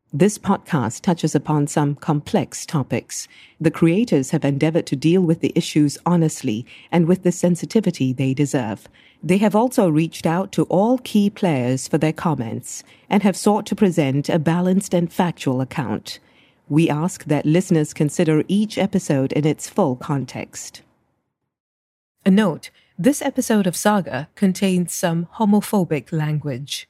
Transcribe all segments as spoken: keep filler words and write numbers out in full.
This podcast touches upon some complex topics. The creators have endeavored to deal with the issues honestly and with the sensitivity they deserve. They have also reached out to all key players for their comments and have sought to present a balanced and factual account. We ask that listeners consider each episode in its full context. A note, this episode of Saga contains some homophobic language.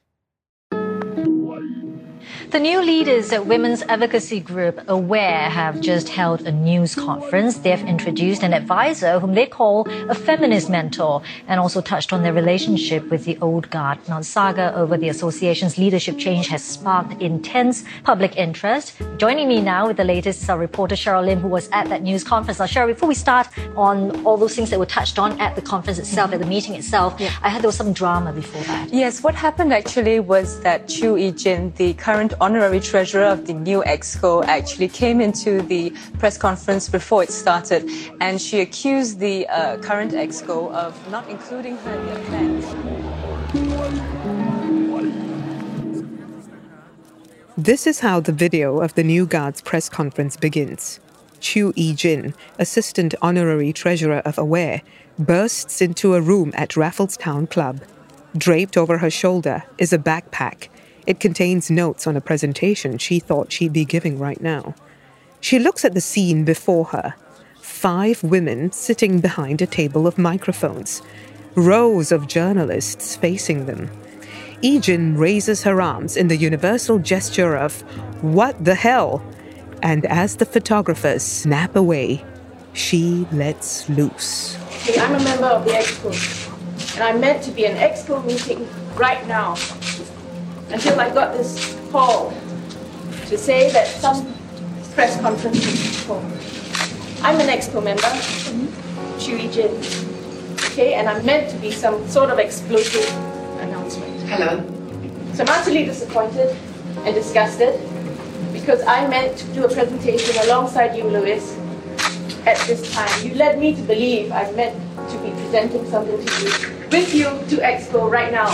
The new leaders at women's advocacy group AWARE have just held a news conference. They have introduced an advisor whom they call a feminist mentor and also touched on their relationship with the old guard. Now, saga over the association's leadership change has sparked intense public interest. Joining me now with the latest is our reporter Cheryl Lim, who was at that news conference. Now, Cheryl, before we start on all those things that were touched on at the conference itself, at the meeting itself, yeah. I heard there was some drama before that. Yes, what happened actually was that Chew Yi-jin, the current honorary treasurer of the new EXCO, actually came into the press conference before it started, and she accused the uh, current EXCO of not including her in their plans. This is how the video of the new guard's press conference begins. Chew Yi-jin, assistant honorary treasurer of AWARE, bursts into a room at Raffles Town Club. Draped over her shoulder is a backpack. It contains notes on a presentation she thought she'd be giving right now. She looks at the scene before her. Five women sitting behind a table of microphones. Rows of journalists facing them. Yi-jin raises her arms in the universal gesture of, "What the hell?" And as the photographers snap away, she lets loose. Hey, I'm a member of the EXCO, and I'm meant to be an EXCO meeting right now. Until I got this call to say that some press conference was called. I'm an EXCO member, Chew Yi-jin, okay, and I'm meant to be some sort of explosive announcement. Hello. So I'm utterly disappointed and disgusted because I meant to do a presentation alongside you, Louis, at this time. You led me to believe I meant to be presenting something to you, with you to EXCO right now.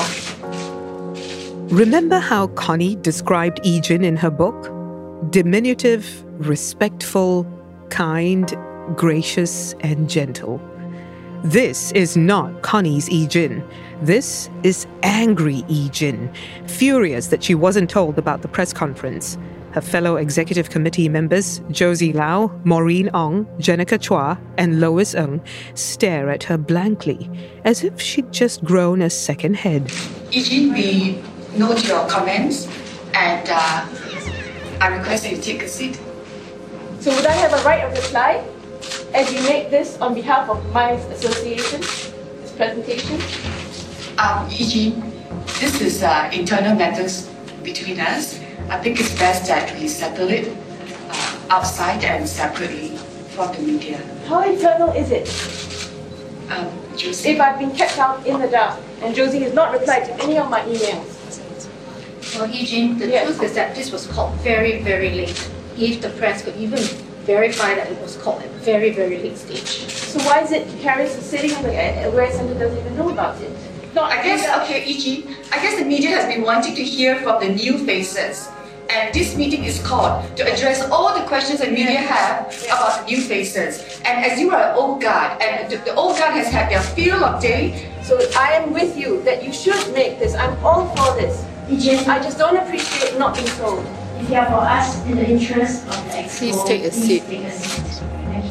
Remember how Connie described Yi-jin in her book? Diminutive, respectful, kind, gracious, and gentle. This is not Connie's Yi-jin. This is angry Yi-jin, furious that she wasn't told about the press conference. Her fellow executive committee members, Josie Lau, Maureen Ong, Jenica Chua, and Lois Ng, stare at her blankly, as if she'd just grown a second head. Yi-jin, we note your comments, and uh, I request that you take a seat. So would I have a right of reply as you make this on behalf of my association, this presentation? Um, Yi-jin, this is uh, internal matters between us. I think it's best that we settle it uh, outside and separately from the media. How internal is it? Um, Josie? If I've been kept out in the dark and Josie has not replied to any of my emails. Well, Yi-jin, the yes. truth is that this was called very, very late. If the press could even verify that it was called at a very, very late stage. So why is it Paris is sitting in the AWARE Center doesn't even know about it? No, I guess, okay, Yi-jin, I guess the media has been wanting to hear from the new faces. And this meeting is called to address all the questions the media have about the new faces. And as you are an old guard, and the, the old guard has had their fill of day. So I am with you that you should make this. I'm all for this. I just don't appreciate not being told. If you are for us in the interest of the EXCO, please take a seat. Take a seat.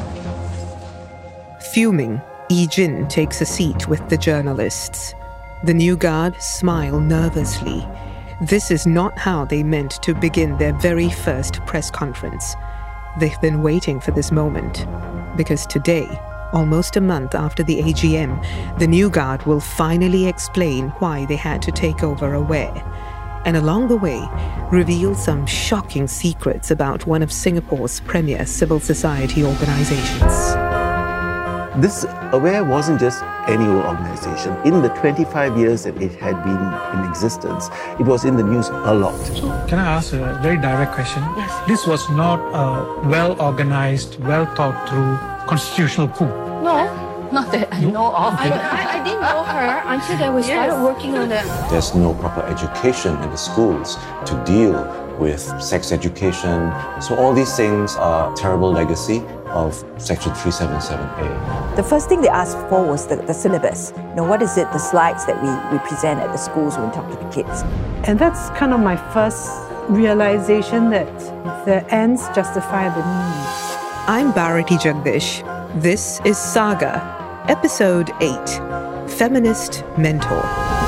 Fuming, Yi-jin takes a seat with the journalists. The new guard smile nervously. This is not how they meant to begin their very first press conference. They've been waiting for this moment, because today, almost a month after the A G M, the new guard will finally explain why they had to take over AWARE, and along the way, reveal some shocking secrets about one of Singapore's premier civil society organizations. This AWARE wasn't just any old organization. In the twenty-five years that it had been in existence, it was in the news a lot. Can I ask a very direct question? Yes. This was not a well-organized, well-thought-through constitutional coup. No, not that I know of. I, I, I didn't know her until I was started working on it. There's no proper education in the schools to deal with sex education. So all these things are a terrible legacy of Section three seventy-seven A. The first thing they asked for was the, the syllabus. You know, what is it, the slides that we, we present at the schools when we talk to the kids. And that's kind of my first realization that the ends justify the means. I'm Bharati Jagdish. This is Saga, Episode eight, Feminist Mentor.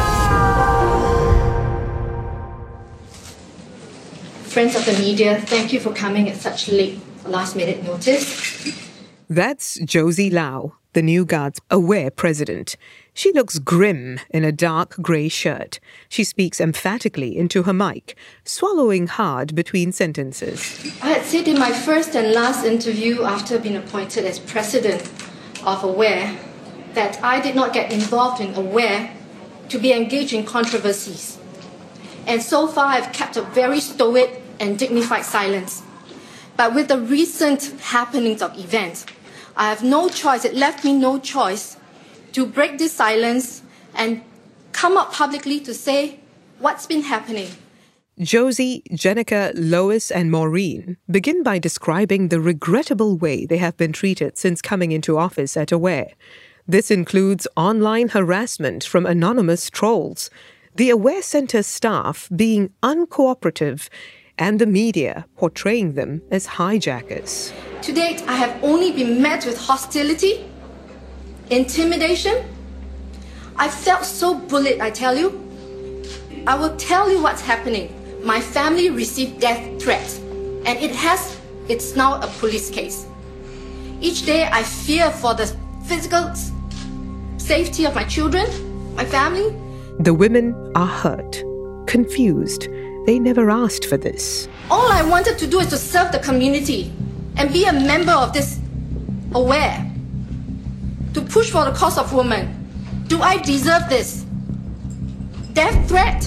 Friends of the media, thank you for coming at such late last-minute notice. That's Josie Lau, the New Guard's Aware president. She looks grim in a dark grey shirt. She speaks emphatically into her mic, swallowing hard between sentences. I had said in my first and last interview after being appointed as president of Aware that I did not get involved in Aware to be engaged in controversies. And so far I've kept a very stoic and dignified silence. But with the recent happenings of events, I have no choice, it left me no choice to break this silence and come up publicly to say what's been happening. Josie, Jenica, Lois, and Maureen begin by describing the regrettable way they have been treated since coming into office at Aware. This includes online harassment from anonymous trolls, the Aware Centre staff being uncooperative, and the media portraying them as hijackers. To date, I have only been met with hostility, intimidation. I felt so bullied, I tell you. I will tell you what's happening. My family received death threats, and it has, it's now a police case. Each day I fear for the physical safety of my children, my family. The women are hurt, confused. They never asked for this. All I wanted to do is to serve the community and be a member of this Aware, to push for the cause of women. Do I deserve this? Death threat?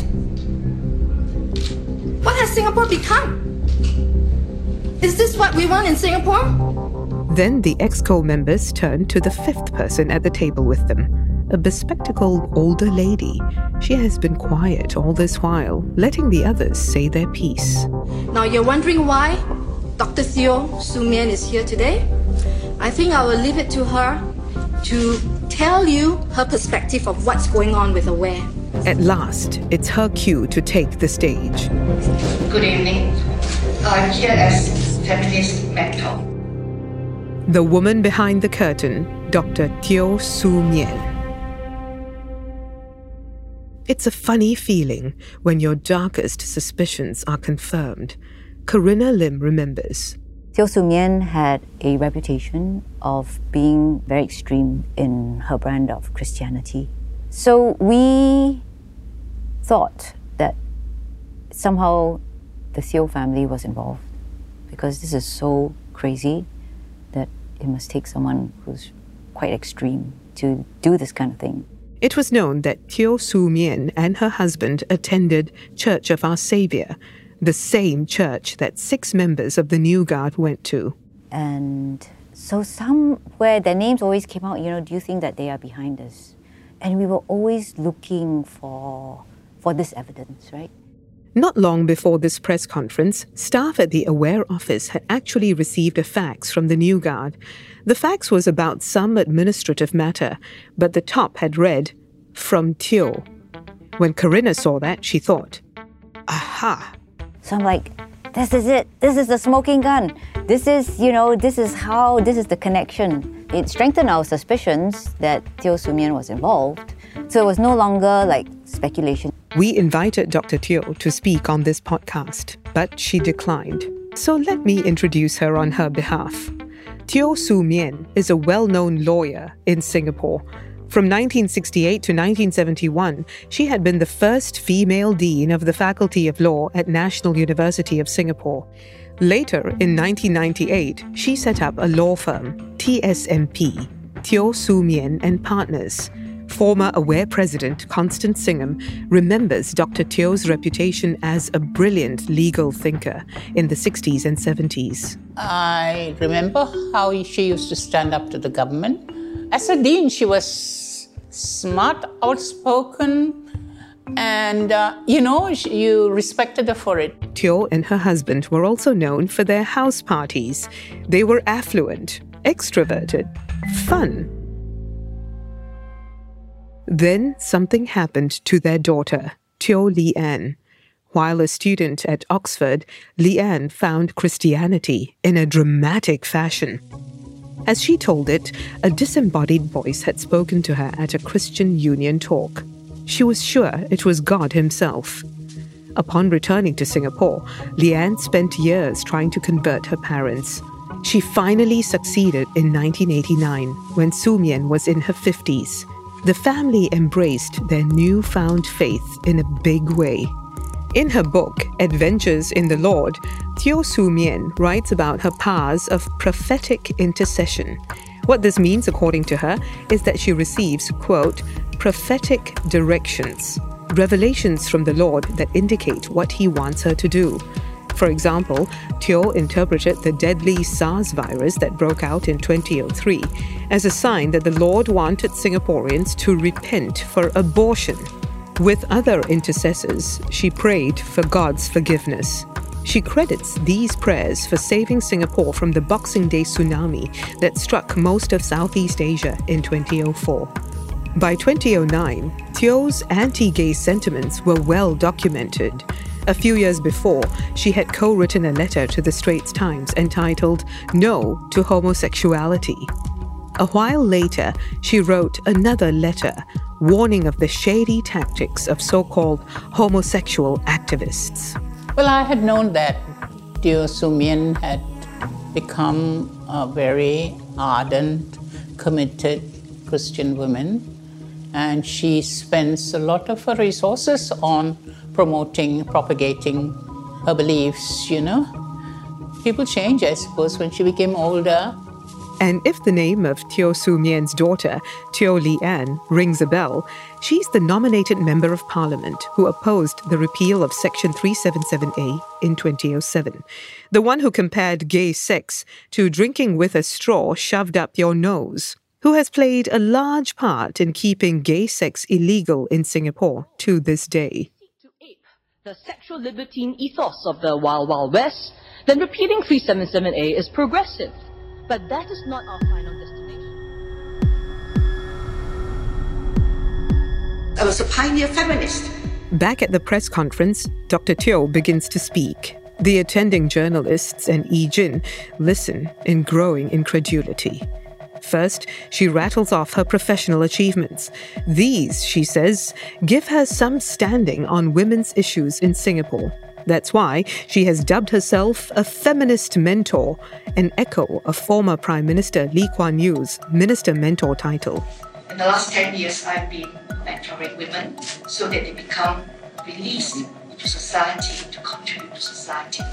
What has Singapore become? Is this what we want in Singapore? Then the EXCO members turned to the fifth person at the table with them, a bespectacled older lady. She has been quiet all this while, letting the others say their piece. Now you're wondering why Doctor Teo Soo Mien is here today? I think I will leave it to her to tell you her perspective of what's going on with Aware. At last, it's her cue to take the stage. Good evening. I'm here as feminist mentor. The woman behind the curtain, Doctor Teo Soo Mien. It's a funny feeling when your darkest suspicions are confirmed. Karina Lim remembers. Teo Soo Mien had a reputation of being very extreme in her brand of Christianity. So we thought that somehow the Teo family was involved, because this is so crazy that it must take someone who's quite extreme to do this kind of thing. It was known that Teo Soo Mien and her husband attended Church of Our Saviour, the same church that six members of the New Guard went to. And so somewhere their names always came out, you know, do you think that they are behind this? And we were always looking for, for this evidence, right? Not long before this press conference, staff at the Aware office had actually received a fax from the New Guard. The fax was about some administrative matter, but the top had read, "From Teo." When Karina saw that, she thought, aha. So I'm like, this is it. This is the smoking gun. This is, you know, this is how, this is the connection. It strengthened our suspicions that Teo Soo Mien was involved. So it was no longer like speculation. We invited Doctor Teo to speak on this podcast, but she declined. So let me introduce her on her behalf. Teo Soo Mien is a well-known lawyer in Singapore. From nineteen sixty-eight to nineteen seventy-one, she had been the first female dean of the Faculty of Law at National University of Singapore. Later, in nineteen ninety-eight, she set up a law firm, T S M P, Teo Soo Mien and Partners. Former Aware President Constance Singham remembers Doctor Teo's reputation as a brilliant legal thinker in the sixties and seventies. I remember how she used to stand up to the government. As a dean, she was smart, outspoken, And, uh, you know, you respected her for it. Teo and her husband were also known for their house parties. They were affluent, extroverted, fun. Then something happened to their daughter, Teo Lee Ann. While a student at Oxford, Lee Ann found Christianity in a dramatic fashion. As she told it, a disembodied voice had spoken to her at a Christian Union talk. She was sure it was God himself. Upon returning to Singapore, Lee Ann spent years trying to convert her parents. She finally succeeded in nineteen eighty-nine, when Su Mien was in her fifties. The family embraced their newfound faith in a big way. In her book, Adventures in the Lord, Teo Su Mien writes about her powers of prophetic intercession. What this means, according to her, is that she receives, quote, prophetic directions, revelations from the Lord that indicate what he wants her to do. For example, Teo interpreted the deadly SARS virus that broke out in twenty oh three as a sign that the Lord wanted Singaporeans to repent for abortion. With other intercessors, she prayed for God's forgiveness. She credits these prayers for saving Singapore from the Boxing Day tsunami that struck most of Southeast Asia in twenty oh four. By twenty oh nine, Teo's anti-gay sentiments were well documented. A few years before, she had co-written a letter to the Straits Times entitled No to Homosexuality. A while later, she wrote another letter warning of the shady tactics of so-called homosexual activists. Well, I had known that Teo Su Mien had become a very ardent, committed Christian woman, and she spends a lot of her resources on promoting, propagating her beliefs, you know. People change, I suppose, when she became older. And if the name of Teo Su Mien's daughter, Teo Lee Ann, rings a bell, she's the nominated Member of Parliament who opposed the repeal of Section three seventy-seven A in twenty oh seven. The one who compared gay sex to drinking with a straw shoved up your nose, who has played a large part in keeping gay sex illegal in Singapore to this day. The sexual libertine ethos of the Wild Wild West, then repealing three seventy-seven A is progressive. But that is not our final destination. I was a pioneer feminist. Back at the press conference, Doctor Teo begins to speak. The attending journalists and Yi Jin listen in growing incredulity. First, she rattles off her professional achievements. These, she says, give her some standing on women's issues in Singapore. That's why she has dubbed herself a feminist mentor, an echo of former Prime Minister Lee Kuan Yew's Minister Mentor title. In the last ten years, I've been mentoring women so that they become released into society to contribute to society.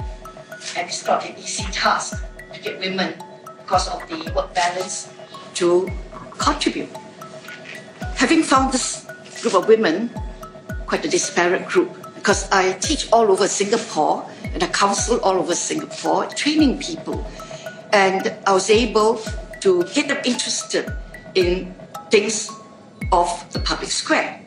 And it's not an easy task to get women, because of the work balance, to contribute. Having found this group of women, quite a disparate group, because I teach all over Singapore and I counsel all over Singapore, training people. And I was able to get them interested in things of the public square.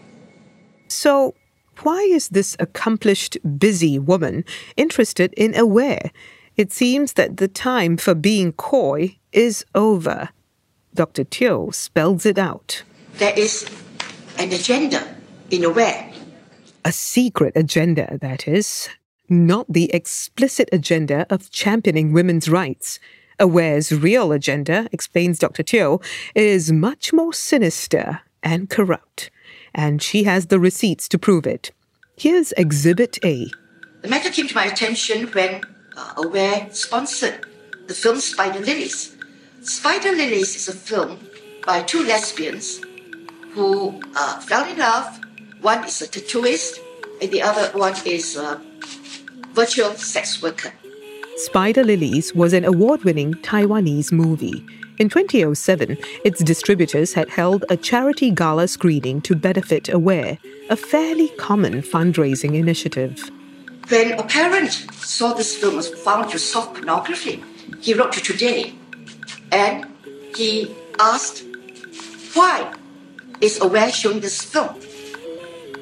So, why is this accomplished, busy woman interested in Aware? It seems that the time for being coy is over. Doctor Teo spells it out. There is an agenda in Aware. A secret agenda, that is. Not the explicit agenda of championing women's rights. Aware's real agenda, explains Doctor Teo, is much more sinister and corrupt. And she has the receipts to prove it. Here's Exhibit A. The matter came to my attention when uh, Aware sponsored the film Spider Lilies. Spider Lilies is a film by two lesbians who uh, fell in love. One is a tattooist, and the other one is a virtual sex worker. Spider Lilies was an award-winning Taiwanese movie. In twenty oh seven, its distributors had held a charity gala screening to benefit Aware, a fairly common fundraising initiative. When a parent saw this film was found to soft pornography, he wrote to Today and he asked, why is Aware showing this film?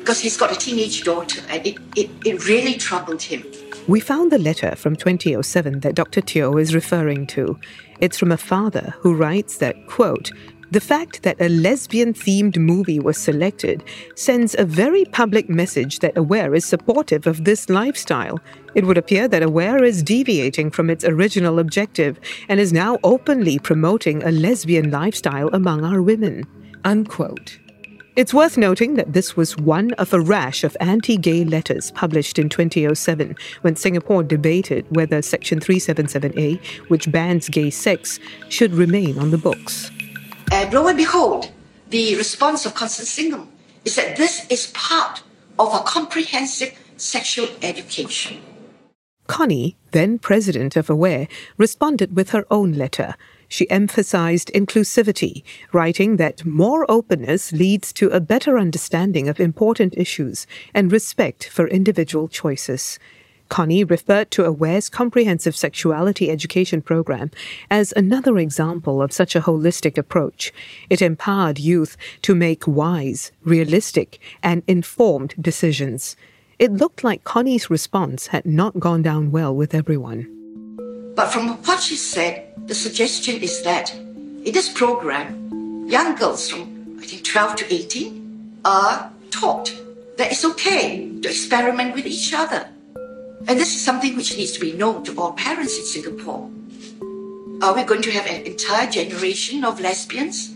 because he's got a teenage daughter, and it, it, it really troubled him. We found the letter from twenty oh seven that Doctor Teo is referring to. It's from a father who writes that, quote, "The fact that a lesbian-themed movie was selected sends a very public message that Aware is supportive of this lifestyle. It would appear that Aware is deviating from its original objective and is now openly promoting a lesbian lifestyle among our women." Unquote. It's worth noting that this was one of a rash of anti-gay letters published in twenty oh seven when Singapore debated whether Section three seventy-seven A, which bans gay sex, should remain on the books. And lo and behold, the response of Constance Singham is that this is part of a comprehensive sexual education. Connie, then president of Aware, responded with her own letter. She emphasized inclusivity, writing that more openness leads to a better understanding of important issues and respect for individual choices. Connie referred to Aware's comprehensive sexuality education program as another example of such a holistic approach. It empowered youth to make wise, realistic, and informed decisions. It looked like Connie's response had not gone down well with everyone. But from what she said, the suggestion is that in this program, young girls from, I think, twelve to eighteen are taught that it's okay to experiment with each other. And this is something which needs to be known to all parents in Singapore. Are we going to have an entire generation of lesbians?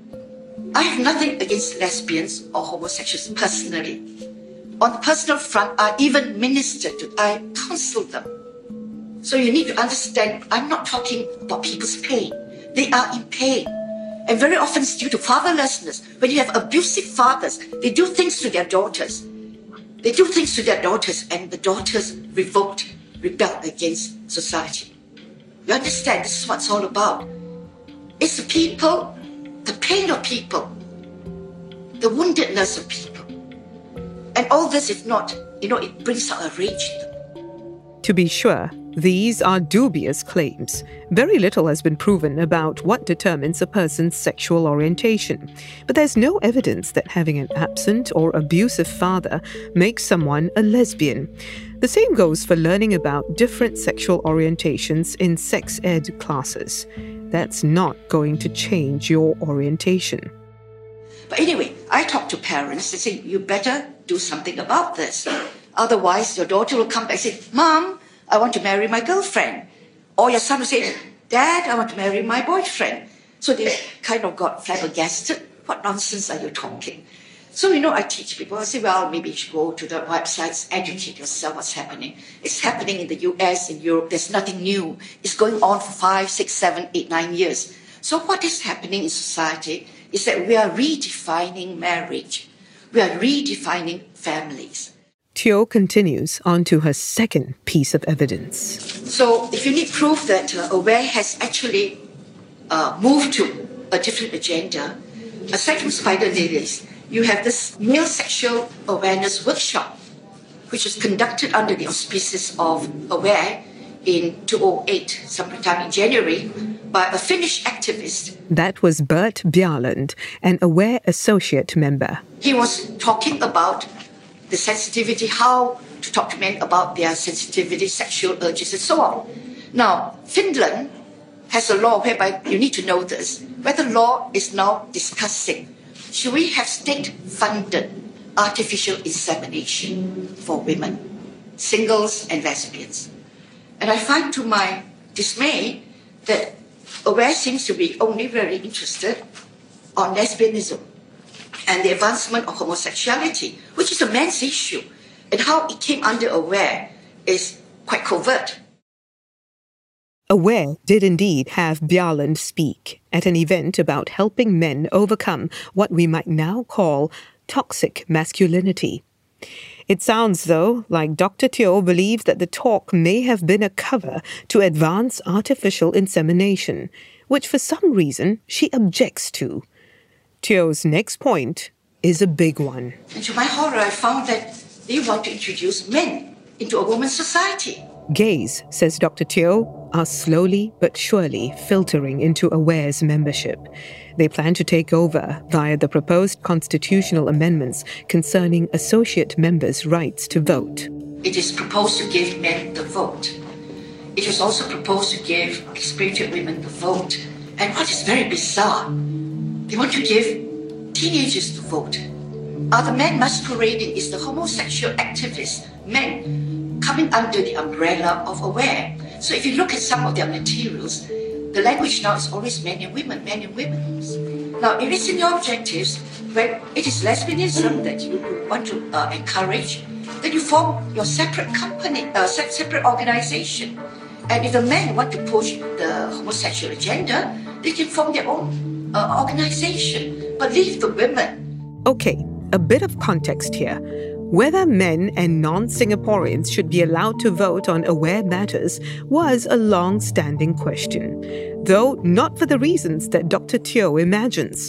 I have nothing against lesbians or homosexuals personally. On the personal front, I even minister to, I counsel them. So you need to understand, I'm not talking about people's pain. They are in pain. And very often it's due to fatherlessness. When you have abusive fathers, they do things to their daughters. They do things to their daughters, and the daughters revolt, rebel against society. You understand, this is what it's all about. It's the people, the pain of people, the woundedness of people. And all this, if not, you know, it brings out a rage in them. To be sure, these are dubious claims. Very little has been proven about what determines a person's sexual orientation. But there's no evidence that having an absent or abusive father makes someone a lesbian. The same goes for learning about different sexual orientations in sex ed classes. That's not going to change your orientation. But anyway, I talk to parents and say, you better do something about this. Otherwise, your daughter will come back and say, Mom, I want to marry my girlfriend. Or your son will say, Dad, I want to marry my boyfriend. So they kind of got flabbergasted. What nonsense are you talking? So, you know, I teach people. I say, well, maybe you should go to the websites, educate yourself what's happening. It's happening in the U S, in Europe. There's nothing new. It's going on for five, six, seven, eight, nine years. So what is happening in society is that we are redefining marriage. We are redefining families. Teo continues on to her second piece of evidence. So if you need proof that uh, Aware has actually uh, moved to a different agenda, aside from Spider Lilies, you have this male sexual awareness workshop, which was conducted under the auspices of Aware in two thousand eight, sometime in January, by a Finnish activist. That was Bert Bjarland, an Aware associate member. He was talking about the sensitivity, how to talk to men about their sensitivity, sexual urges, and so on. Now, Finland has a law whereby, you need to know this, where the law is now discussing, should we have state-funded artificial insemination for women, singles and lesbians? And I find to my dismay that Aware seems to be only very interested on lesbianism and the advancement of homosexuality, which is a men's issue, and how it came under Aware is quite covert. Aware did indeed have Bjarland speak at an event about helping men overcome what we might now call toxic masculinity. It sounds, though, like Doctor Teo believes that the talk may have been a cover to advance artificial insemination, which for some reason she objects to. Teo's next point is a big one. And to my horror, I found that they want to introduce men into a woman's society. Gays, says Doctor Teo, are slowly but surely filtering into Aware's membership. They plan to take over via the proposed constitutional amendments concerning associate members' rights to vote. It is proposed to give men the vote. It was also proposed to give expatriate women the vote. And what is very bizarre, they want to give teenagers the vote. Uh, the men masquerading is the homosexual activists, men coming under the umbrella of Aware. So if you look at some of their materials, the language now is always men and women, men and women. Now, if it's in your objectives, when it is lesbianism that you want to uh, encourage, then you form your separate company, uh, separate organization. And if the men want to push the homosexual agenda, they can form their own uh, organization, but leave the women. Okay, a bit of context here. Whether men and non-Singaporeans should be allowed to vote on Aware matters was a long-standing question, though not for the reasons that Doctor Teo imagines.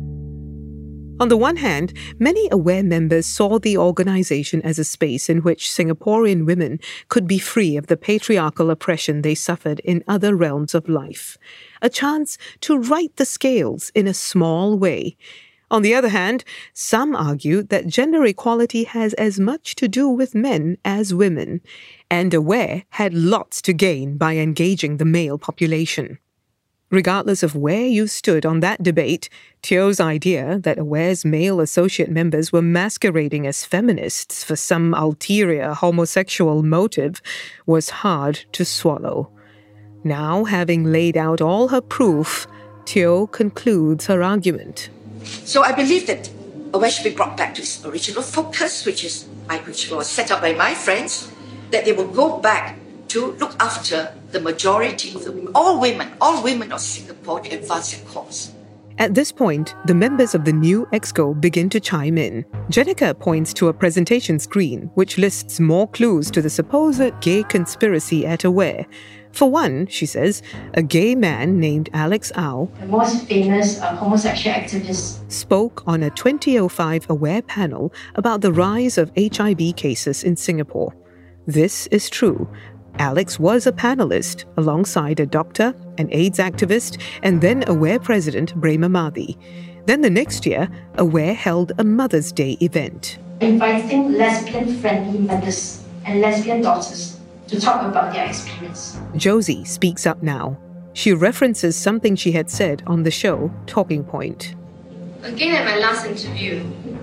On the one hand, many Aware members saw the organization as a space in which Singaporean women could be free of the patriarchal oppression they suffered in other realms of life, a chance to right the scales in a small way. On the other hand, some argue that gender equality has as much to do with men as women, and Aware had lots to gain by engaging the male population. Regardless of where you stood on that debate, Teo's idea that Aware's male associate members were masquerading as feminists for some ulterior homosexual motive was hard to swallow. Now, having laid out all her proof, Teo concludes her argument. So I believe that Aware should be brought back to its original focus, which is which was set up by my friends, that they will go back to look after the majority of the women, all women, all women of Singapore to advance their cause. At this point, the members of the new EXCO begin to chime in. Jenica points to a presentation screen which lists more clues to the supposed gay conspiracy at Aware. For one, she says, a gay man named Alex Au, the most famous uh, homosexual activist, spoke on a twenty oh five Aware panel about the rise of H I V cases in Singapore. This is true. Alex was a panelist alongside a doctor, an AIDS activist, and then Aware president Brema Madhi. Then the next year, Aware held a Mother's Day event, inviting lesbian-friendly mothers and lesbian daughters to talk about their experience. Josie speaks up now. She references something she had said on the show Talking Point. Again, at my last interview,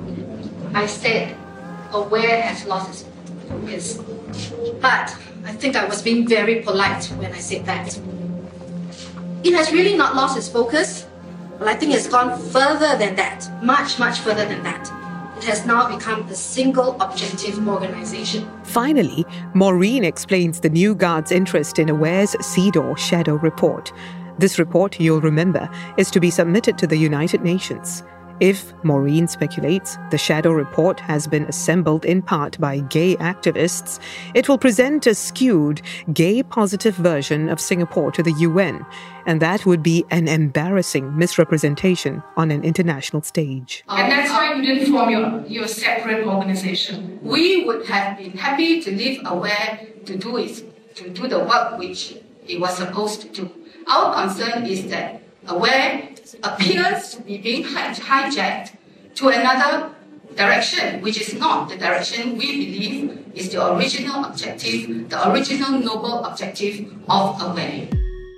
I said Aware has lost its focus. But I think I was being very polite when I said that. It has really not lost its focus, but I think it's gone further than that, much, much further than that. It has now become a single objective organization. Finally, Maureen explains the New Guard's interest in Aware's CEDAW Shadow Report. This report, you'll remember, is to be submitted to the United Nations. If, Maureen speculates, the Shadow Report has been assembled in part by gay activists, it will present a skewed, gay-positive version of Singapore to the U N, and that would be an embarrassing misrepresentation on an international stage. And that's why you didn't form your, your separate organization. We would have been happy to leave Aware to do it, to do the work which it was supposed to do. Our concern is that Aware appears to be being hijacked to another direction, which is not the direction we believe is the original objective, the original noble objective of Aware.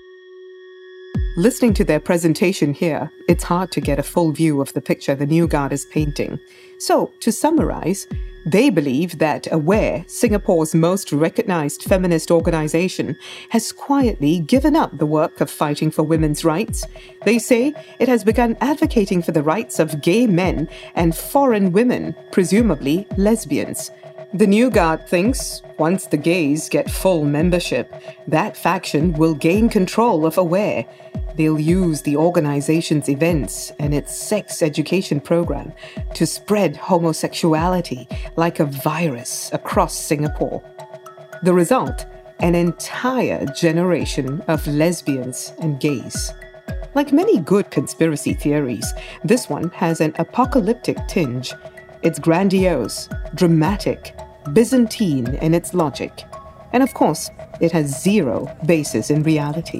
Listening to their presentation here, it's hard to get a full view of the picture the New Guard is painting. So, to summarize, they believe that Aware, Singapore's most recognized feminist organization, has quietly given up the work of fighting for women's rights. They say it has begun advocating for the rights of gay men and foreign women, presumably lesbians. The New Guard thinks, once the gays get full membership, that faction will gain control of Aware. They'll use the organization's events and its sex education program to spread homosexuality like a virus across Singapore. The result, an entire generation of lesbians and gays. Like many good conspiracy theories, this one has an apocalyptic tinge. It's grandiose, dramatic, Byzantine in its logic. And of course, It has zero basis in reality.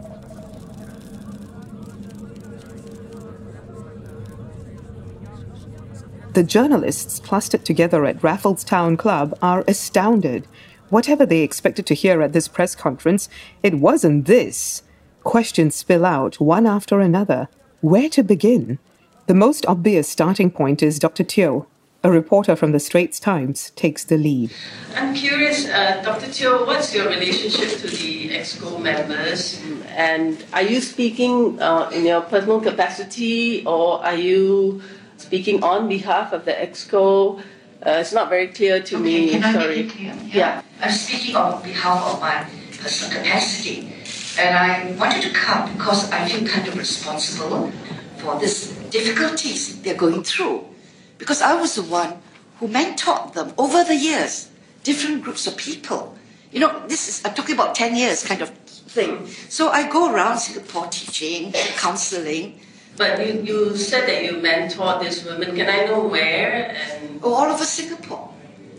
The journalists clustered together at Raffles Town Club are astounded. Whatever they expected to hear at this press conference, it wasn't this. Questions spill out one after another. Where to begin? The most obvious starting point is Doctor Teo. A reporter from the Straits Times takes the lead. I'm curious, uh, Doctor Teo, what's your relationship to the EXCO members? And are you speaking uh, in your personal capacity, or are you speaking on behalf of the EXCO? Uh, it's not very clear to okay, me. Can I Sorry. make it clear? Yeah. yeah. I'm speaking on behalf of my personal capacity. And I wanted to come because I feel kind of responsible for these difficulties they're going through. Because I was the one who mentored them over the years, different groups of people. You know, this is, I'm talking about ten years kind of thing. So I go around Singapore teaching, counseling. But you, you said that you mentored these women. Can I know where? And oh, all over Singapore.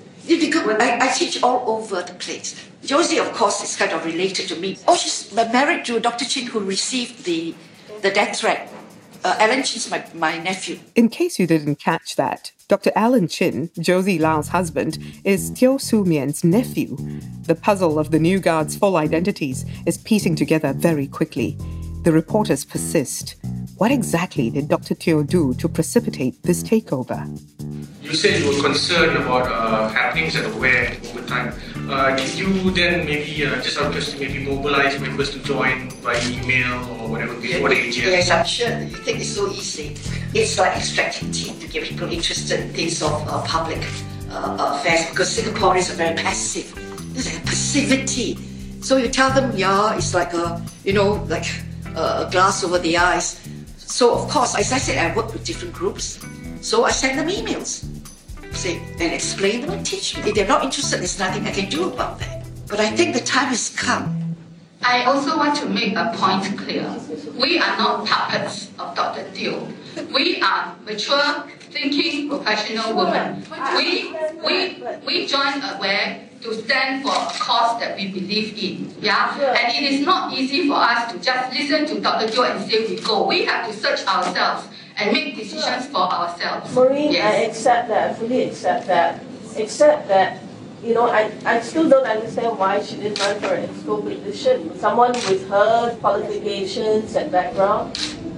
I, I teach all over the place. Josie, of course, is kind of related to me. Oh, she's married to Doctor Chin, who received the, the death threat. Uh, Alan Chin's my, my nephew. In case you didn't catch that, Doctor Alan Chin, Josie Lau's husband, is Teo Soo Mien's nephew. The puzzle of the New Guard's full identities is piecing together very quickly. The reporters persist. What exactly did Doctor Teo do to precipitate this takeover? You said you were concerned about uh, happenings at AWARE over time. Uh, did you then maybe, uh, just out of curiosity, maybe mobilize members to join by email or whatever before the A G M? Yes, I'm sure. You think it's so easy. It's like extracting teeth to get people interested in things of uh, public uh, affairs, because Singaporeans are very passive. There's like a passivity. So you tell them, yeah, it's like a, you know, like a glass over the eyes. So of course, as I said, I work with different groups. So I send them emails, say, and explain them and teach them. If they're not interested, there's nothing I can do about that. But I think the time has come. I also want to make a point clear. We are not puppets of Doctor Teo. We are mature, thinking, professional women. We, we, we join AWARE to stand for a cause that we believe in. Yeah? And it is not easy for us to just listen to Doctor Teo and say we go. We have to search ourselves and make decisions for ourselves. Maureen, yes. I accept that, I fully accept that. Except that, you know, I, I still don't understand why she didn't run for an EXCO position. Someone with her qualifications and background.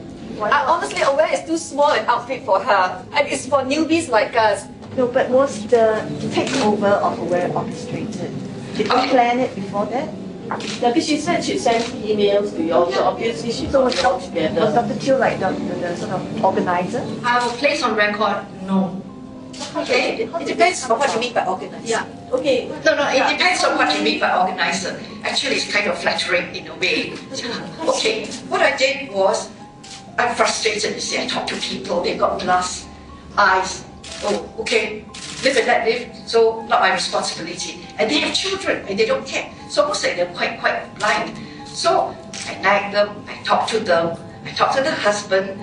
Uh, honestly, AWARE is too small an outfit for her. And it's for newbies like us. No, but was the takeover of AWARE orchestrated? Did you plan it before that? Yeah, because she said she sent emails to you all, so obviously she so put it all together. Was Doctor Teo like the, the, the sort of organizer? I will place on record, no. Okay, it, it depends on what you mean by organizer. Yeah, okay. No, no, it depends on what you mean by organizer. Actually, it's kind of flattering in a way. Okay, what I did was, I'm frustrated, you see, I talk to people, they've got glass eyes. Oh, okay, live and let live, so not my responsibility. And they have children, and they don't care. So most of them quite, quite blind. So I nag them, I talk to them, I talk to the husband,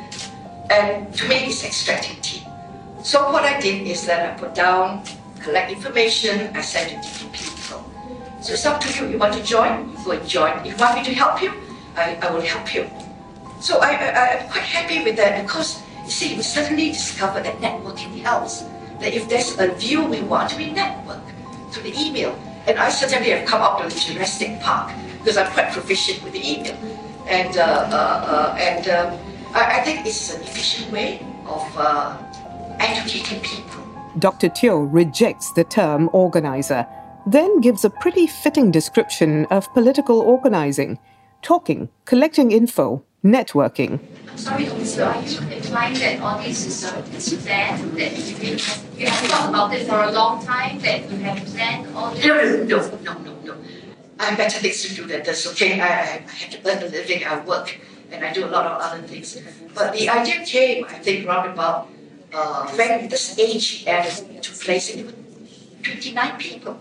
and to me it's extracting tea. So what I did is that I put down, collect information, I send it to different people. So it's up to you. You want to join, you go and join. If you want me to help you, I, I will help you. So I, I, I'm quite happy with that, because you see, we suddenly discovered that networking helps. That if there's a view we want, we network through the email. And I certainly have come up to the Jurassic Park, because I'm quite proficient with the email. And, uh, uh, uh, and um, I, I think it's an efficient way of uh, educating people. Doctor Teo rejects the term organizer, then gives a pretty fitting description of political organizing: talking, collecting info, networking. Sorry, so are you implying that all this is a plan, that you, you have thought about it for a long time, that you have planned all this? No, no, no, no, no, no. I have better things to do than this, okay? I, I, I have to earn a living, I work, and I do a lot of other things. But the idea came, I think, round about uh, when this A G M took place, and it was twenty-nine people.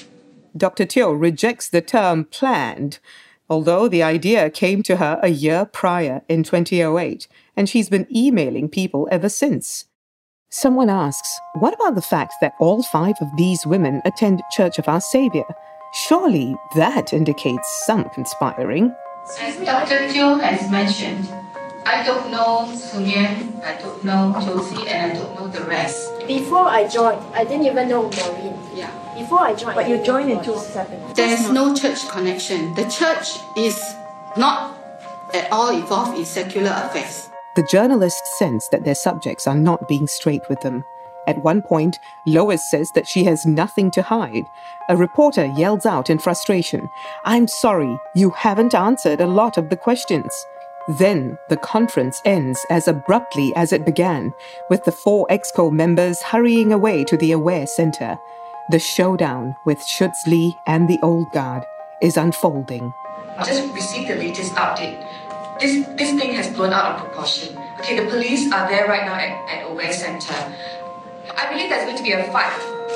Doctor Teo rejects the term planned, although the idea came to her a year prior in twenty oh eight, and she's been emailing people ever since. Someone asks, what about the fact that all five of these women attend Church of Our Saviour? Surely that indicates some conspiring. As Doctor Teo has mentioned, I don't know Sunyan, I don't know Josie, and I don't know the rest. Before I joined, I didn't even know Maureen. Yeah. Before I joined. But you joined in two thousand seven. There's no church connection. The church is not at all involved in secular affairs. The journalists sense that their subjects are not being straight with them. At one point, Lois says that she has nothing to hide. A reporter yells out in frustration, "I'm sorry, you haven't answered a lot of the questions." Then the conference ends as abruptly as it began, with the four EXCO members hurrying away to the Aware Centre. The showdown with Schuetz Lee and the Old Guard is unfolding. I just received the latest update. This, this thing has blown out of proportion. Okay, the police are there right now at, at Aware Centre. I believe there's going to be a fight.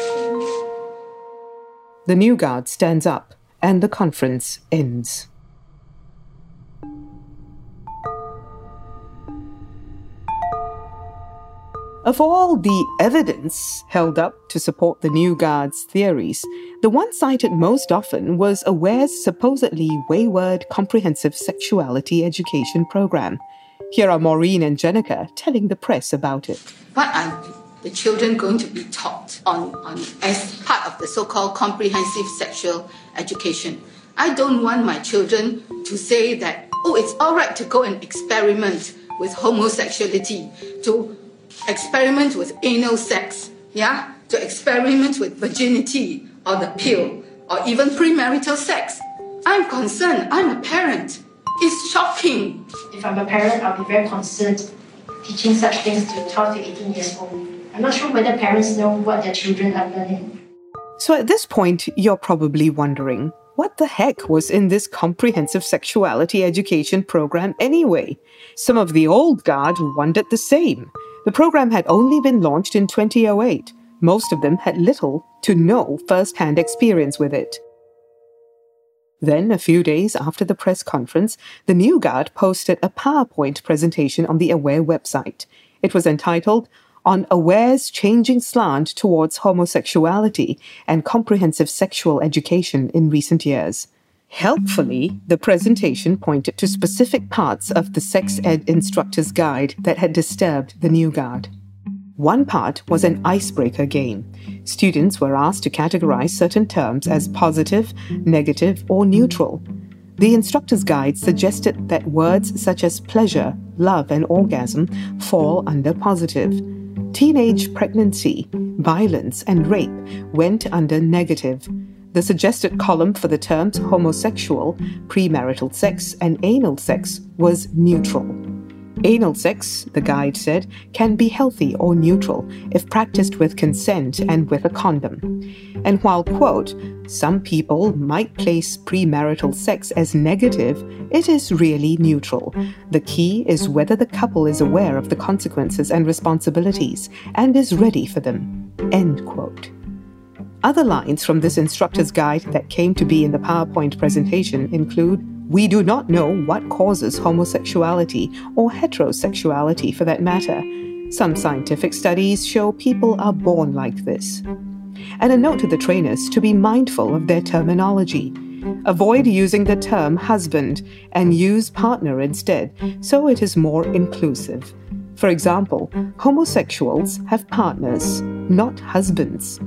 The New Guard stands up and the conference ends. Of all the evidence held up to support the New Guard's theories, the one cited most often was Aware's supposedly wayward comprehensive sexuality education program. Here are Maureen and Jenica telling the press about it. What are the children going to be taught on, on as part of the so-called comprehensive sexual education? I don't want my children to say that, oh, it's all right to go and experiment with homosexuality, to experiment with anal sex, yeah, to experiment with virginity or the pill or even premarital sex. I'm concerned. I'm a parent. It's shocking. If I'm a parent, I'll be very concerned teaching such things to twelve to eighteen years old. I'm not sure whether parents know what their children are learning. So at this point, you're probably wondering, what the heck was in this comprehensive sexuality education program anyway? Some of the old guard wondered the same. The program had only been launched in two thousand eight. Most of them had little to no first-hand experience with it. Then, a few days after the press conference, the New Guard posted a PowerPoint presentation on the Aware website. It was entitled, "On Aware's Changing Slant Towards Homosexuality and Comprehensive Sexual Education in Recent Years." Helpfully, the presentation pointed to specific parts of the sex ed instructor's guide that had disturbed the New Guard. One part was an icebreaker game. Students were asked to categorize certain terms as positive, negative, or neutral. The instructor's guide suggested that words such as pleasure, love, and orgasm fall under positive. Teenage pregnancy, violence, and rape went under negative. The suggested column for the terms homosexual, premarital sex, and anal sex was neutral. Anal sex, the guide said, can be healthy or neutral if practiced with consent and with a condom. And while, quote, some people might place premarital sex as negative, it is really neutral. The key is whether the couple is aware of the consequences and responsibilities and is ready for them, end quote. Other lines from this instructor's guide that came to be in the PowerPoint presentation include, "We do not know what causes homosexuality or heterosexuality for that matter. Some scientific studies show people are born like this." And a note to the trainers to be mindful of their terminology. Avoid using the term husband and use partner instead, so it is more inclusive. For example, homosexuals have partners, not husbands.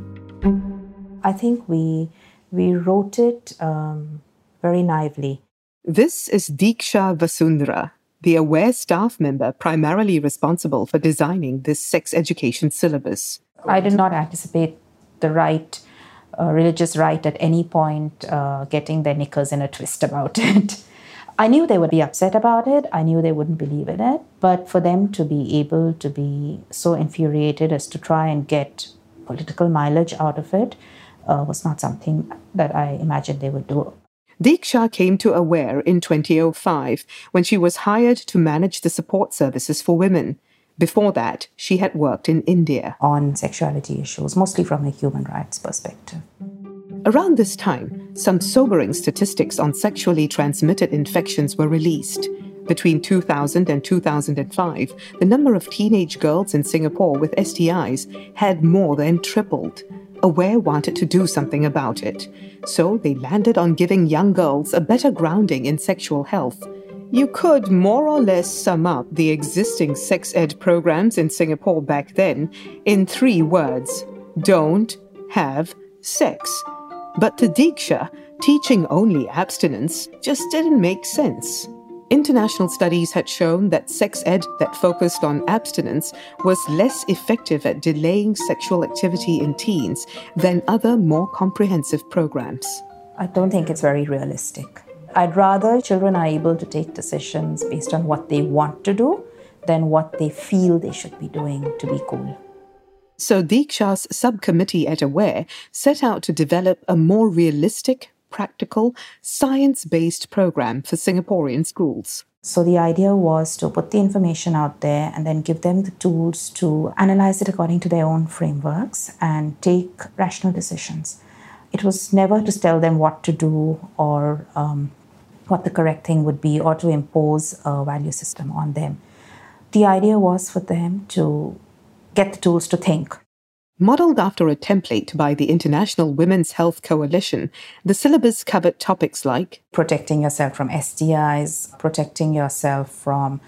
I think we we wrote it um, very naively. This is Diksha Vasundhara, the Aware staff member primarily responsible for designing this sex education syllabus. I did not anticipate the right, uh, religious right at any point uh, getting their knickers in a twist about it. I knew they would be upset about it. I knew they wouldn't believe in it. But for them to be able to be so infuriated as to try and get political mileage out of it uh, was not something that I imagined they would do. Diksha came to Aware in two thousand five when she was hired to manage the support services for women. Before that, she had worked in India on sexuality issues, mostly from a human rights perspective. Around this time, some sobering statistics on sexually transmitted infections were released. Between two thousand and two thousand five, the number of teenage girls in Singapore with S T Is had more than tripled. Aware wanted to do something about it, so they landed on giving young girls a better grounding in sexual health. You could more or less sum up the existing sex ed programs in Singapore back then in three words: don't have sex. But to Diksha, teaching only abstinence just didn't make sense. International studies had shown that sex ed that focused on abstinence was less effective at delaying sexual activity in teens than other more comprehensive programs. I don't think it's very realistic. I'd rather children are able to take decisions based on what they want to do than what they feel they should be doing to be cool. So Diksha's subcommittee at Aware set out to develop a more realistic, practical, science-based program for Singaporean schools. So the idea was to put the information out there and then give them the tools to analyze it according to their own frameworks and take rational decisions. It was never to tell them what to do or um, what the correct thing would be or to impose a value system on them. The idea was for them to get the tools to think. Modelled after a template by the International Women's Health Coalition, the syllabus covered topics like protecting yourself from S T Is, protecting yourself from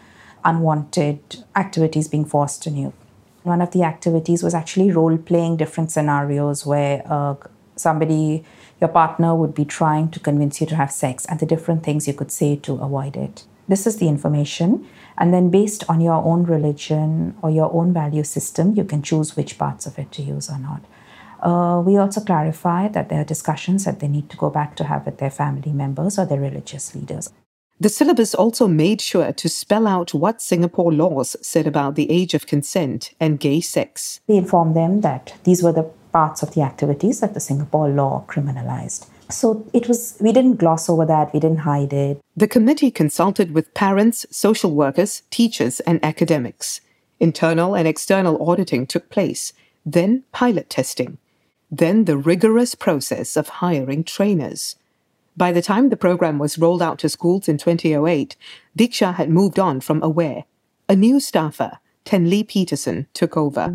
unwanted activities being forced on you. One of the activities was actually role-playing different scenarios where uh, somebody, your partner would be trying to convince you to have sex and the different things you could say to avoid it. This is the information. And then based on your own religion or your own value system, you can choose which parts of it to use or not. Uh, we also clarify that there are discussions that they need to go back to have with their family members or their religious leaders. The syllabus also made sure to spell out what Singapore laws said about the age of consent and gay sex. We informed them that these were the parts of the activities that the Singapore law criminalized. So it was, we didn't gloss over that, we didn't hide it. The committee consulted with parents, social workers, teachers, and academics. Internal and external auditing took place, then pilot testing, then the rigorous process of hiring trainers. By the time the program was rolled out to schools in twenty oh eight, Diksha had moved on from Aware. A new staffer, Tenley Peterson, took over.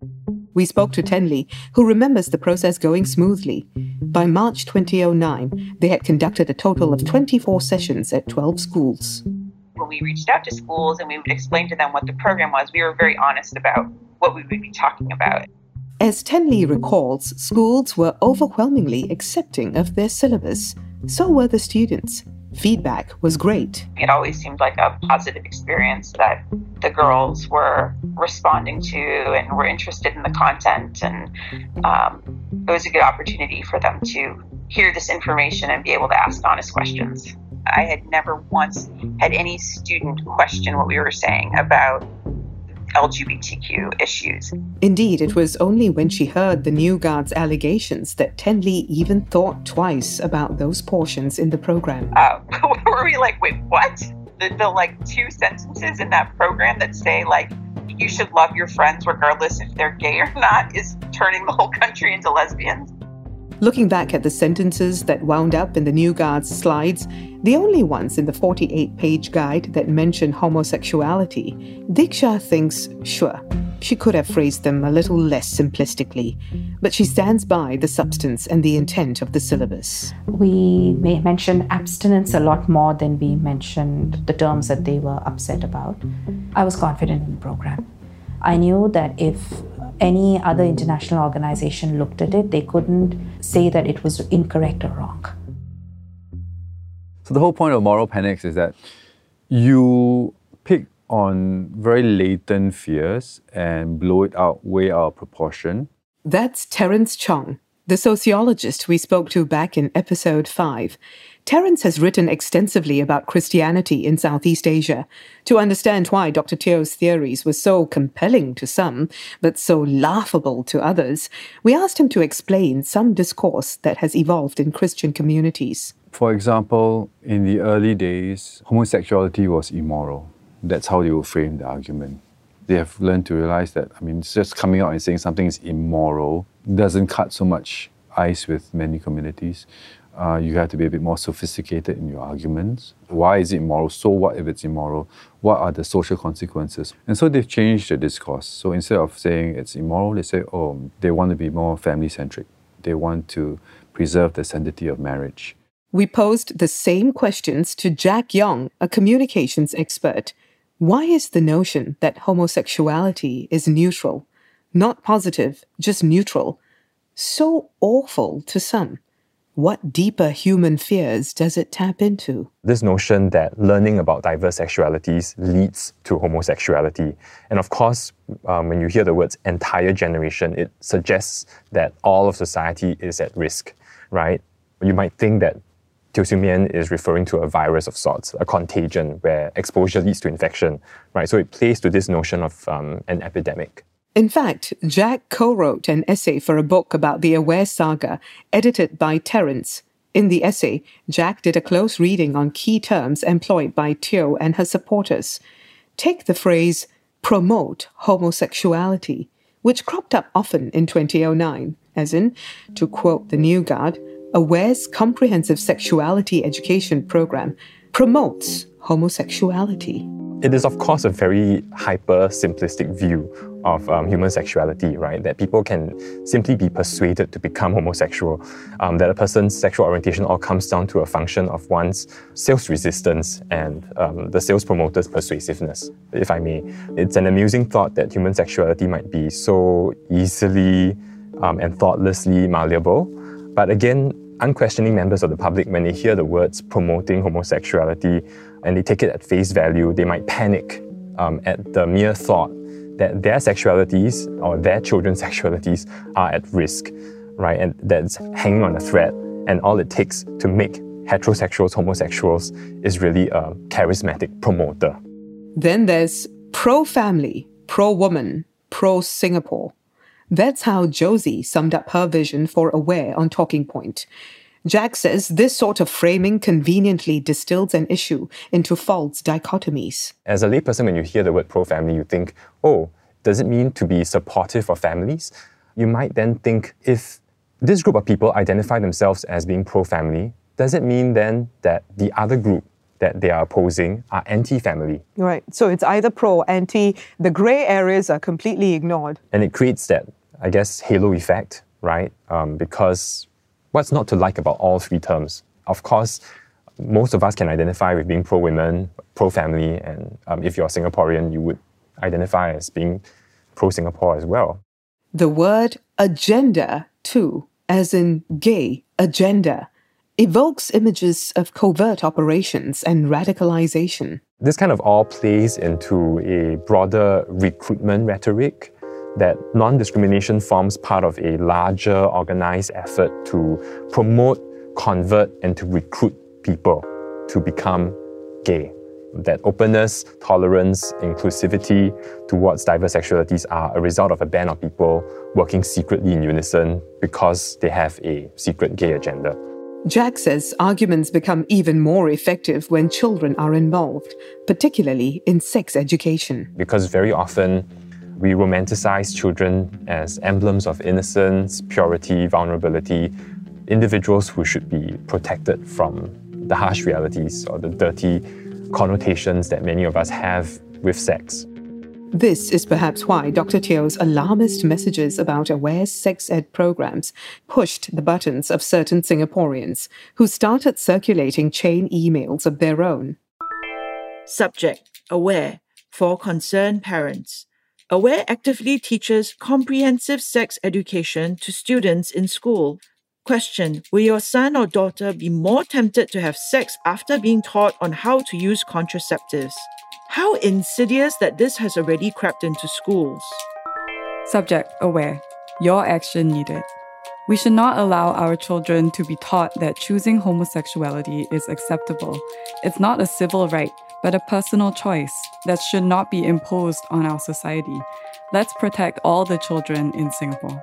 We spoke to Tenley, who remembers the process going smoothly. By March twenty oh nine, they had conducted a total of twenty-four sessions at twelve schools. When we reached out to schools and we would explain to them what the program was, we were very honest about what we would be talking about. As Tenley recalls, schools were overwhelmingly accepting of their syllabus. So were the students. Feedback was great. It always seemed like a positive experience that the girls were responding to and were interested in the content, and um, it was a good opportunity for them to hear this information and be able to ask honest questions. I had never once had any student question what we were saying about L G B T Q issues. Indeed, it was only when she heard the New Guard's allegations that Tenley even thought twice about those portions in the program. Uh, were we like, wait, what? The, the like two sentences in that program that say like, you should love your friends regardless if they're gay or not is turning the whole country into lesbians. Looking back at the sentences that wound up in the New Guard's slides, the only ones in the forty-eight page guide that mention homosexuality, Diksha thinks, sure, she could have phrased them a little less simplistically, but she stands by the substance and the intent of the syllabus. We may mention abstinence a lot more than we mentioned the terms that they were upset about. I was confident in the program. I knew that if any other international organization looked at it, they couldn't say that it was incorrect or wrong. So the whole point of moral panics is that you pick on very latent fears and blow it out way out of proportion. That's Terence Chong, the sociologist we spoke to back in episode five. Terence has written extensively about Christianity in Southeast Asia. To understand why Doctor Teo's theories were so compelling to some, but so laughable to others, we asked him to explain some discourse that has evolved in Christian communities. For example, in the early days, homosexuality was immoral. That's how they would frame the argument. They have learned to realize that, I mean, just coming out and saying something is immoral doesn't cut so much ice with many communities. Uh, you have to be a bit more sophisticated in your arguments. Why is it immoral? So what if it's immoral? What are the social consequences? And so they've changed the discourse. So instead of saying it's immoral, they say, oh, they want to be more family-centric. They want to preserve the sanctity of marriage. We posed the same questions to Jack Yong, a communications expert. Why is the notion that homosexuality is neutral, not positive, just neutral, so awful to some? What deeper human fears does it tap into? This notion that learning about diverse sexualities leads to homosexuality. And of course, um, when you hear the words entire generation, it suggests that all of society is at risk, right? You might think that Teo Siew Mian is referring to a virus of sorts, a contagion where exposure leads to infection, right? So it plays to this notion of um, an epidemic. In fact, Jack co-wrote an essay for a book about the Aware saga, edited by Terence. In the essay, Jack did a close reading on key terms employed by Teo and her supporters. Take the phrase, promote homosexuality, which cropped up often in twenty oh nine, as in, to quote the New Guard, Aware's comprehensive sexuality education program promotes homosexuality. It is, of course, a very hyper-simplistic view of um, human sexuality, right? That people can simply be persuaded to become homosexual, um, that a person's sexual orientation all comes down to a function of one's sales resistance and um, the sales promoter's persuasiveness, if I may. It's an amusing thought that human sexuality might be so easily um, and thoughtlessly malleable. But again, unquestioning members of the public, when they hear the words promoting homosexuality and they take it at face value, they might panic um, at the mere thought that their sexualities or their children's sexualities are at risk, right? And that's hanging on a thread. And all it takes to make heterosexuals homosexuals is really a charismatic promoter. Then there's pro-family, pro-woman, pro-Singapore. That's how Josie summed up her vision for Aware on Talking Point. Jack says this sort of framing conveniently distills an issue into false dichotomies. As a layperson, when you hear the word pro-family, you think, oh, does it mean to be supportive of families? You might then think, if this group of people identify themselves as being pro-family, does it mean then that the other group that they are opposing are anti-family? Right. So it's either pro, anti, the grey areas are completely ignored. And it creates that, I guess, halo effect, right? Um, because what's not to like about all three terms? Of course, most of us can identify with being pro-women, pro-family, and um, if you're Singaporean, you would identify as being pro-Singapore as well. The word agenda, too, as in gay agenda, evokes images of covert operations and radicalization. This kind of all plays into a broader recruitment rhetoric that non-discrimination forms part of a larger organized effort to promote, convert, and to recruit people to become gay. That openness, tolerance, inclusivity towards diverse sexualities are a result of a band of people working secretly in unison because they have a secret gay agenda. Jack says arguments become even more effective when children are involved, particularly in sex education. Because very often we romanticize children as emblems of innocence, purity, vulnerability, individuals who should be protected from the harsh realities or the dirty connotations that many of us have with sex. This is perhaps why Doctor Teo's alarmist messages about Aware's sex ed programs pushed the buttons of certain Singaporeans who started circulating chain emails of their own. Subject: Aware, for concerned parents. Aware actively teaches comprehensive sex education to students in school. Question: will your son or daughter be more tempted to have sex after being taught on how to use contraceptives? How insidious that this has already crept into schools. Subject: Aware. Your action needed. We should not allow our children to be taught that choosing homosexuality is acceptable. It's not a civil right, but a personal choice that should not be imposed on our society. Let's protect all the children in Singapore.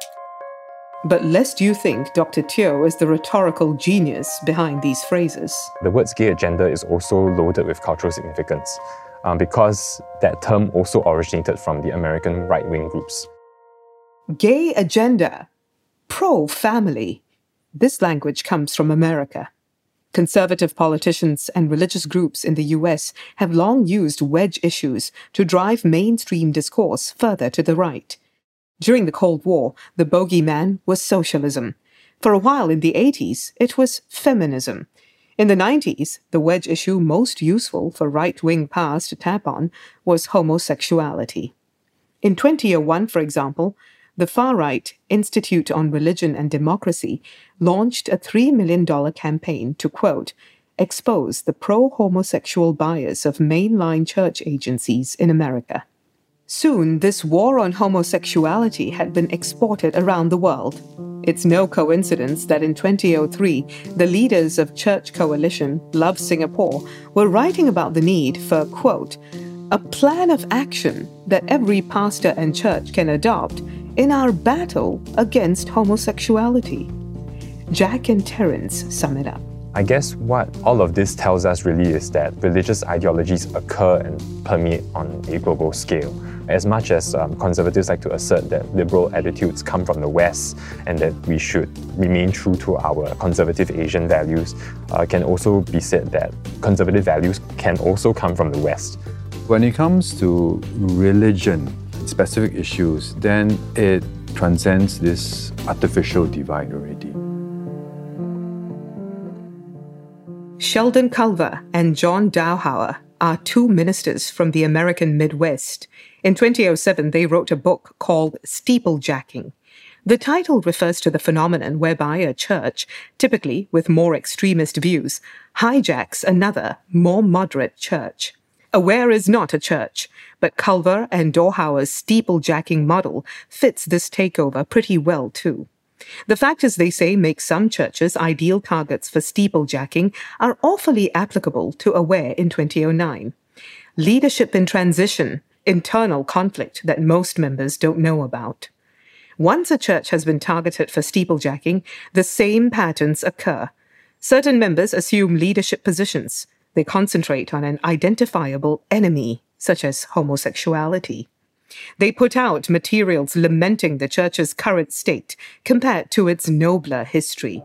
But lest you think Doctor Teo is the rhetorical genius behind these phrases. The words gay agenda is also loaded with cultural significance um, because that term also originated from the American right-wing groups. Gay agenda, pro-family. This language comes from America. Conservative politicians and religious groups in the U S have long used wedge issues to drive mainstream discourse further to the right. During the Cold War, the bogeyman was socialism. For a while in the eighties, it was feminism. In the nineties, the wedge issue most useful for right-wing powers to tap on was homosexuality. In twenty oh one, for example, the far-right Institute on Religion and Democracy launched a three million dollars campaign to, quote, expose the pro-homosexual bias of mainline church agencies in America. Soon, this war on homosexuality had been exported around the world. It's no coincidence that in twenty oh three, the leaders of church coalition Love Singapore were writing about the need for, quote, a plan of action that every pastor and church can adopt in our battle against homosexuality. Jack and Terence sum it up. I guess what all of this tells us really is that religious ideologies occur and permeate on a global scale. As much as um, conservatives like to assert that liberal attitudes come from the West and that we should remain true to our conservative Asian values, uh, can also be said that conservative values can also come from the West. When it comes to religion, specific issues, then it transcends this artificial divide already. Sheldon Culver and John Dowhower are two ministers from the American Midwest. In twenty oh seven, they wrote a book called Steeplejacking. The title refers to the phenomenon whereby a church, typically with more extremist views, hijacks another, more moderate church. Aware is not a church, but Culver and Dowhower's steeplejacking model fits this takeover pretty well too. The factors, they say, make some churches ideal targets for steeplejacking are awfully applicable to Aware in twenty oh nine. Leadership in transition, internal conflict that most members don't know about. Once a church has been targeted for steeplejacking, the same patterns occur. Certain members assume leadership positions. They concentrate on an identifiable enemy, such as homosexuality. They put out materials lamenting the church's current state compared to its nobler history.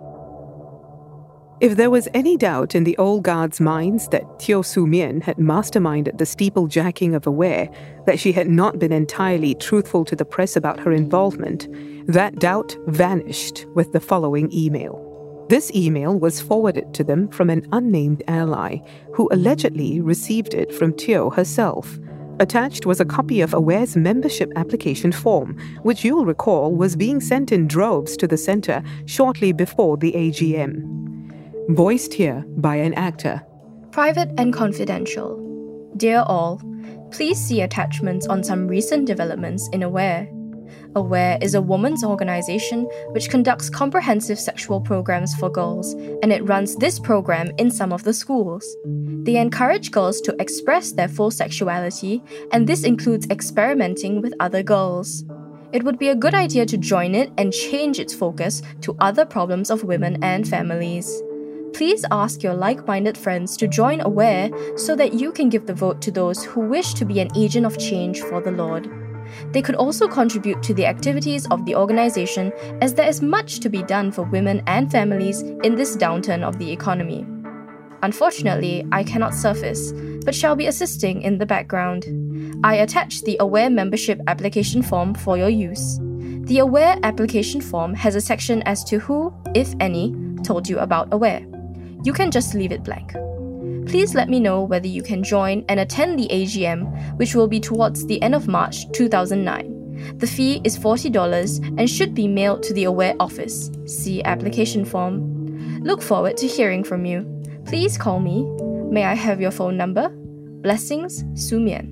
If there was any doubt in the old guard's minds that Teo Soo Mien had masterminded the steeplejacking of Aware, that she had not been entirely truthful to the press about her involvement, that doubt vanished with the following email. This email was forwarded to them from an unnamed ally who allegedly received it from Teo herself. Attached was a copy of Aware's membership application form, which you'll recall was being sent in droves to the centre shortly before the A G M. Voiced here by an actor. Private and confidential. Dear all, please see attachments on some recent developments in Aware. Aware is a women's organization which conducts comprehensive sexual programs for girls, and it runs this program in some of the schools. They encourage girls to express their full sexuality, and this includes experimenting with other girls. It would be a good idea to join it and change its focus to other problems of women and families. Please ask your like-minded friends to join Aware so that you can give the vote to those who wish to be an agent of change for the Lord. They could also contribute to the activities of the organization, as there is much to be done for women and families in this downturn of the economy. Unfortunately, I cannot surface, but shall be assisting in the background. I attach the Aware membership application form for your use. The Aware application form has a section as to who, if any, told you about Aware. You can just leave it blank. Please let me know whether you can join and attend the A G M, which will be towards the end of March two thousand nine. The fee is forty dollars and should be mailed to the Aware office. See application form. Look forward to hearing from you. Please call me. May I have your phone number? Blessings, Soo Mien.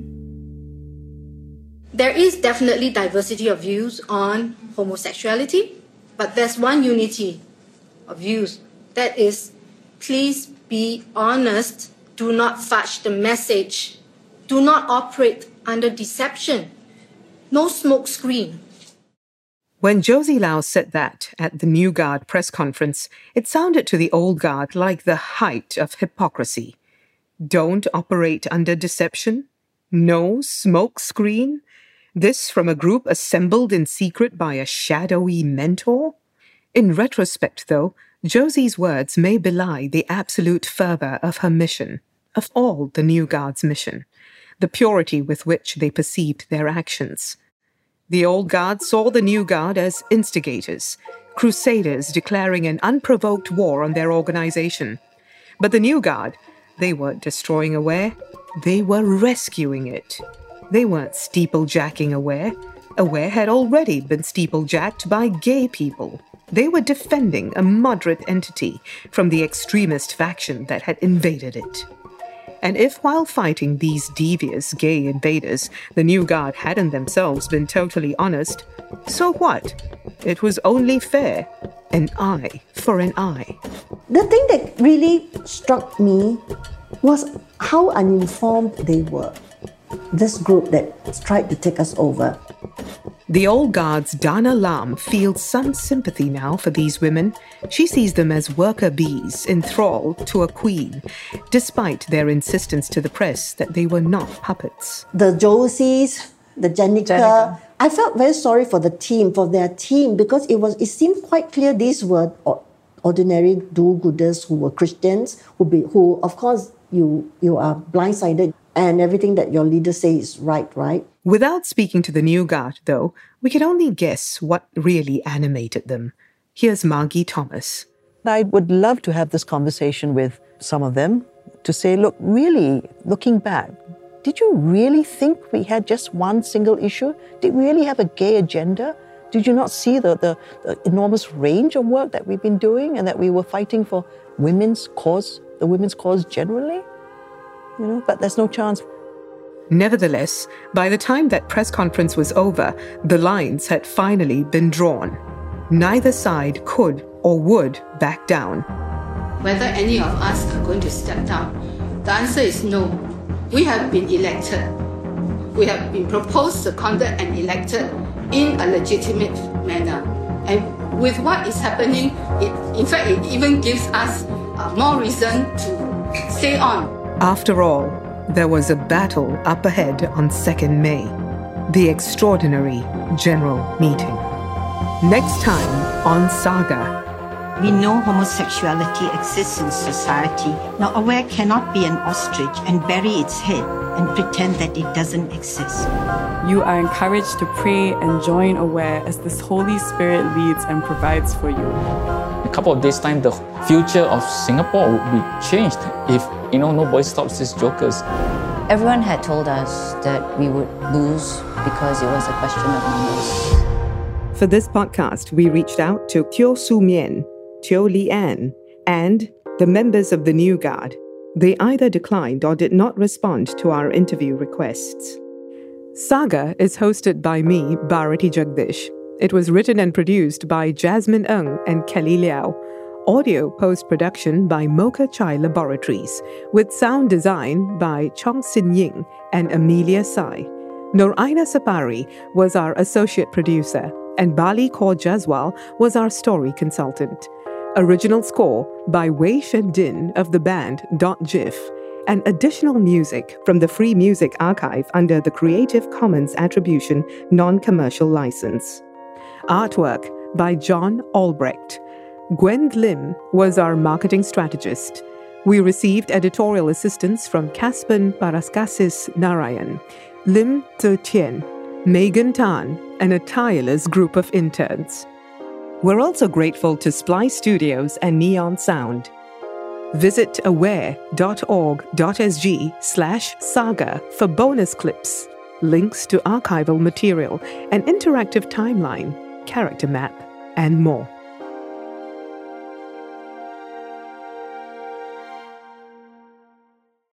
There is definitely diversity of views on homosexuality, but there's one unity of views. That is, please be honest. Do not fudge the message. Do not operate under deception. No smoke screen. When Josie Lau said that at the New Guard press conference, it sounded to the old guard like the height of hypocrisy. Don't operate under deception? No smoke screen? This from a group assembled in secret by a shadowy mentor? In retrospect, though, Josie's words may belie the absolute fervour of her mission, of all the New Guard's mission, the purity with which they perceived their actions. The Old Guard saw the New Guard as instigators, crusaders declaring an unprovoked war on their organization. But the New Guard, they weren't destroying Aware, they were rescuing it. They weren't steeplejacking Aware. Aware had already been steeplejacked by gay people. They were defending a moderate entity from the extremist faction that had invaded it. And if while fighting these devious gay invaders, the New Guard hadn't themselves been totally honest, so what? It was only fair. An eye for an eye. The thing that really struck me was how uninformed they were. This group that tried to take us over. The Old Guard's Dana Lam feels some sympathy now for these women. She sees them as worker bees enthralled to a queen, despite their insistence to the press that they were not puppets. The Josies, the Jenica, Jenica. I felt very sorry for the team, for their team, because it was it seemed quite clear these were ordinary do-gooders who were Christians, who, be, who of course, you, you are blindsided and everything that your leaders say is right, right? Without speaking to the New Guard, though, we can only guess what really animated them. Here's Margie Thomas. I would love to have this conversation with some of them to say, look, really, looking back, did you really think we had just one single issue? Did we really have a gay agenda? Did you not see the, the, the enormous range of work that we've been doing and that we were fighting for women's cause, the women's cause generally? You know, but there's no chance. Nevertheless, by the time that press conference was over, the lines had finally been drawn. Neither side could or would back down. Whether any of us are going to step down, the answer is no. We have been elected. We have been proposed, seconded, and elected in a legitimate manner. And with what is happening, it, in fact, it even gives us uh, more reason to stay on. After all, there was a battle up ahead on second May, the extraordinary general meeting. Next time on Saga. We know homosexuality exists in society. Now, Aware cannot be an ostrich and bury its head and pretend that it doesn't exist. You are encouraged to pray and join Aware as this Holy Spirit leads and provides for you. In a couple of days' time, the future of Singapore would be changed if, you know, nobody stops these jokers. Everyone had told us that we would lose because it was a question of numbers. For this podcast, we reached out to Teo Su Mien, Teo Li An, and the members of the New Guard. They either declined or did not respond to our interview requests. Saga is hosted by me, Bharati Jagdish. It was written and produced by Jasmine Ng and Kelly Liao. Audio post-production by Mocha Chai Laboratories, with sound design by Chong Sin Ying and Amelia Sai. Noraina Sapari was our associate producer, and Bali Kaur Jaswal was our story consultant. Original score by Wei Shen Din of the band Dot GIF, and additional music from the Free Music Archive under the Creative Commons Attribution Non-Commercial License. Artwork by John Albrecht. Gwen Lim was our marketing strategist. We received editorial assistance from Caspan Paraskasis Narayan, Lim Tze Tien, Megan Tan, and a tireless group of interns. We're also grateful to Splice Studios and Neon Sound. Visit aware dot org dot s g slash saga for bonus clips, links to archival material, an interactive timeline, character map, and more.